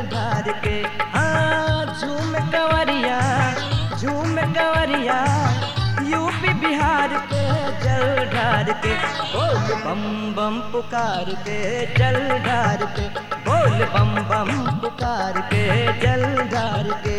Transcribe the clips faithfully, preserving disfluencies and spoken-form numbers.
ढार के। हाँ झूम कंवरिया झूम कंवरिया यूपी बिहार के जल ढार के। बोल बम बम पुकार के जल ढार के। बोल बम बम पुकार के जल ढार के।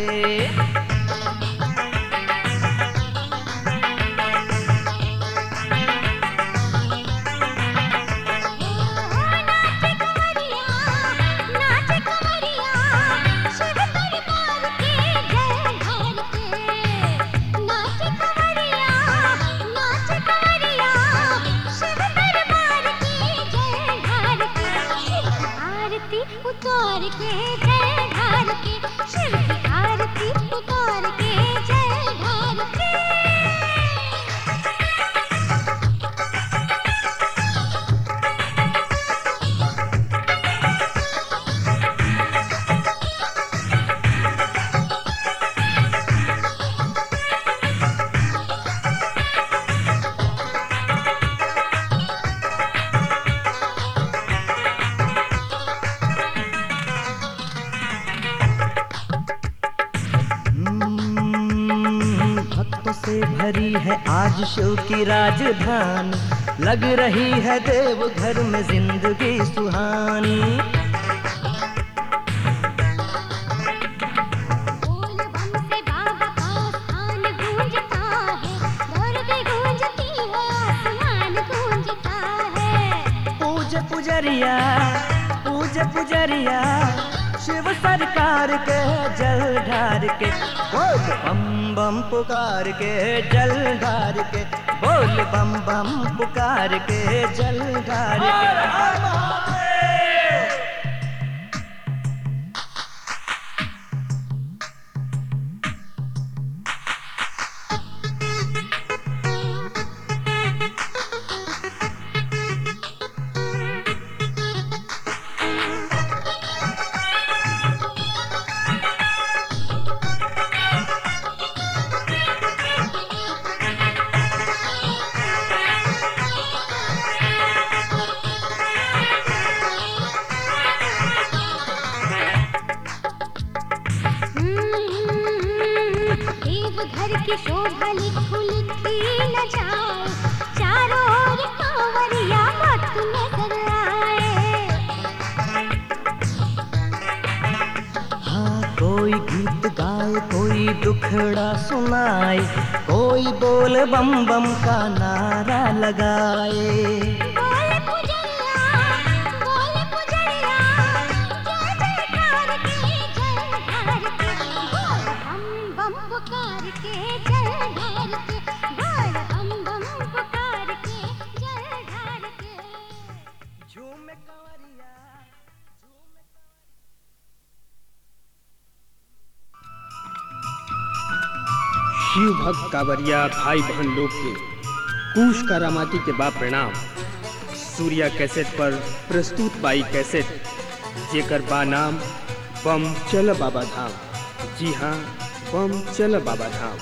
उतार के जय ढार के शिव की आरती उतार के जय ढार के। से भरी है आज शिव की राजधानी। लग रही है देवघर में जिंदगी सुहानी। बोल बम से बाबा का स्थान गूंजता है। धरती गूंजती है आसमान गूंजता है। पूज पुजरिया पूज पुजरिया शिव सरकार के जल ढार के। बोल बम बम पुकार के जल ढार के। बोल बम बम पुकार के जल ढार के। घर की शोभा लिखू लिखी न जाए। चारों ओर कांवरिया मत नजर आए। हाँ कोई गीत गाए कोई दुखड़ा सुनाए। कोई बोल बम बम का नारा लगाए। पुकार के जय ढार के बोल बम बम पुकार के जय ढार के। झूम कंवरिया झूम। शिव भक्त कांवरिया भाई बहन लोग के कुश करामाती के बा प्रणाम। सूर्या कैसेट पर प्रस्तुत बाई कैसेट जेकर बा नाम बम चल बाबा धाम। जी हाँ बम चल बाबा धाम।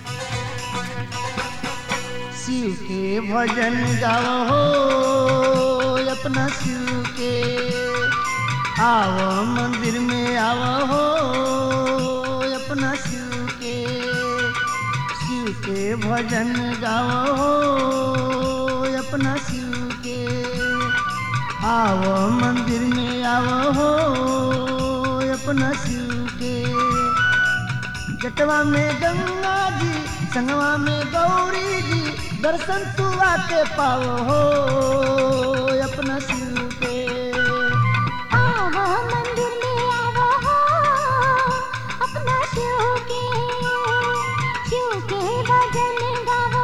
शिव के भजन गाओ हो अपना शिव के। आओ मंदिर में आओ हो अपना शिव के। शिव के भजन गाओ हो अपना शिव के। आओ मंदिर में आओ हो अपना शिव के। जटवा में गंगा जी संगवा में गौरी जी। दर्शन तू आके पाओ हो अपना शिव के। आओ मंदिर में आओ हो अपना शिव के। शिव के भजन गाओ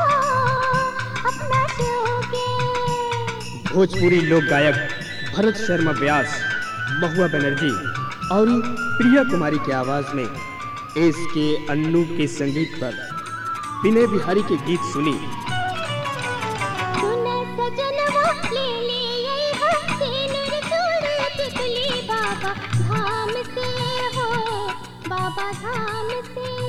अपना शिव के। भोजपुरी लोक गायक भरत शर्मा व्यास, महुआ बनर्जी और प्रिया कुमारी के आवाज में एस के अन्नू के संगीत पर विनय बिहारी के गीत सुनी। सुन सजनवा ले ले ये हंसी निर्जुर तितली बाबा धाम से हो बाबा धाम से।